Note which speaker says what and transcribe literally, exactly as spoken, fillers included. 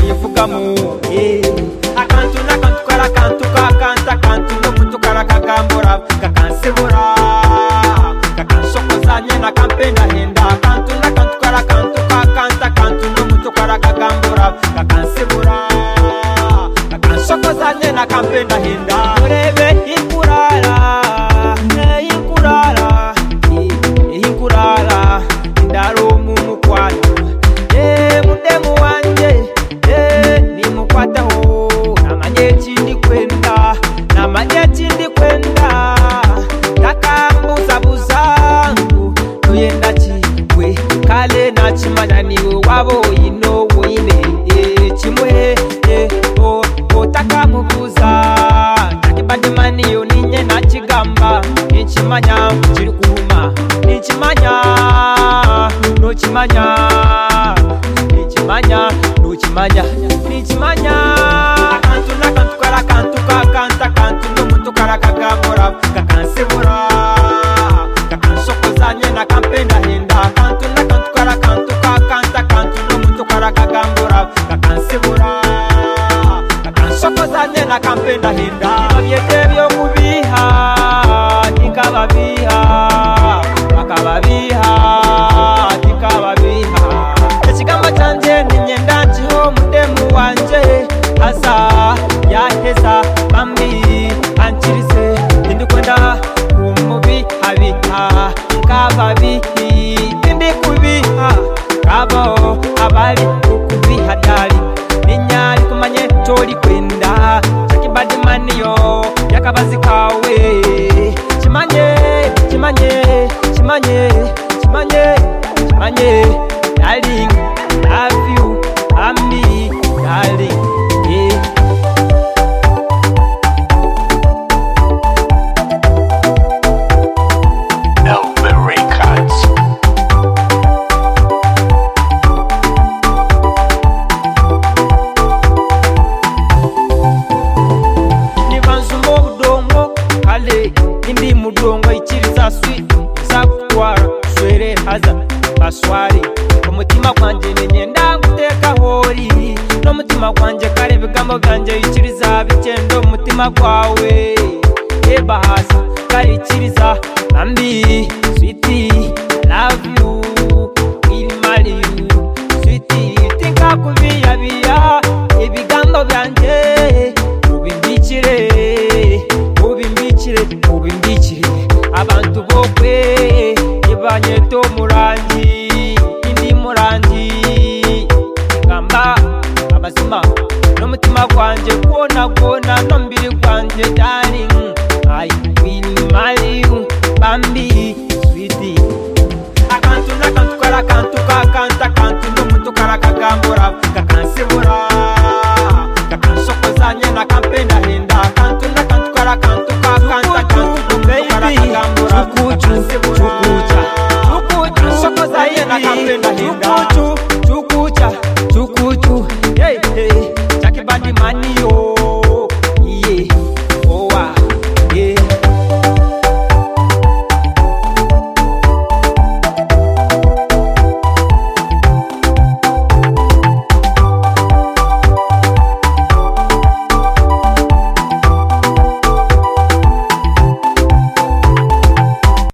Speaker 1: yivugamu akantu n'akantu kara kantu kakanta kantu no mutu kara kagambura kakansibura kakansokozanye na kampenda henda akantu n'akantu kara kantu kakanta kantu no mutu kara kagambura kakansibura kakansokozanye na kampenda henda urebe inkurara inkurara inkurara ndaro mu mukwano eh mudemu wanje eh ni mukwataho namanye chindi kwenda namanye chindi kwenda takambuza buzangu tuyenda chikwe kale na chimanya niwe wabo ino wine eh chimwe eh o otakamubuza takibadimani yo ninye na chigamba nchimanya chiri kuhuma nchimanya no chimanya nchimanya no chimanya nchimanya akantu n'akantu kara kantu kakanta kantu no mutu kara kagambura kakansibura kakansokozanye na kampenda henda akantu n'akantu kara kantu kakanta kantu no mutu kara kagambura kakansibura kakansokozanye na kampenda henda babyete byo kubiha tikababiha bakababiha tikababiha ekigamba kyanje ninyenda nkiho mudemu wanje asa yaheza bambi ankirize tindikwenda kumubihabiha nkababihi tindikubiha kabo abali ukubiha dali ninyali kumanye toli kwenda chakibadimaniyo yakabazi kawe chimanye chimanye chimanye chimanye chimanye darling love you ami darling yeah.
Speaker 2: Elvis Records.
Speaker 1: Nibanzumo budongo kale indi mudongo ikiriza sweet zakutwara swere haza baswari umutima kwanje ninyenda guteka hori no mutima kwanje kare bigambo byanje ikiriza bikendo umutima kwawe eba hasa kare ikiriza ambi sweetie love you will marry you sweetie tinka kubiya biya ibigambo byanje ubimbikire ubimbikire ubimbikire abantu bokwe ibanyeto murangi indi murangi ngamba abazima n'umutima kwanje kona kona no mbiri kwanje darling I will marry you bambi sweetie akantu n'akantu kara kantu kakanta kantu no mutu kara kagambura kakansibura kakansokozanye na kampenda henda akantu n'akantu kara kantu kakanta kantu no mutu kara kagambura kakansibura sokozanye na kampenda henda chukucha chukuchu hey hey chakibadi mani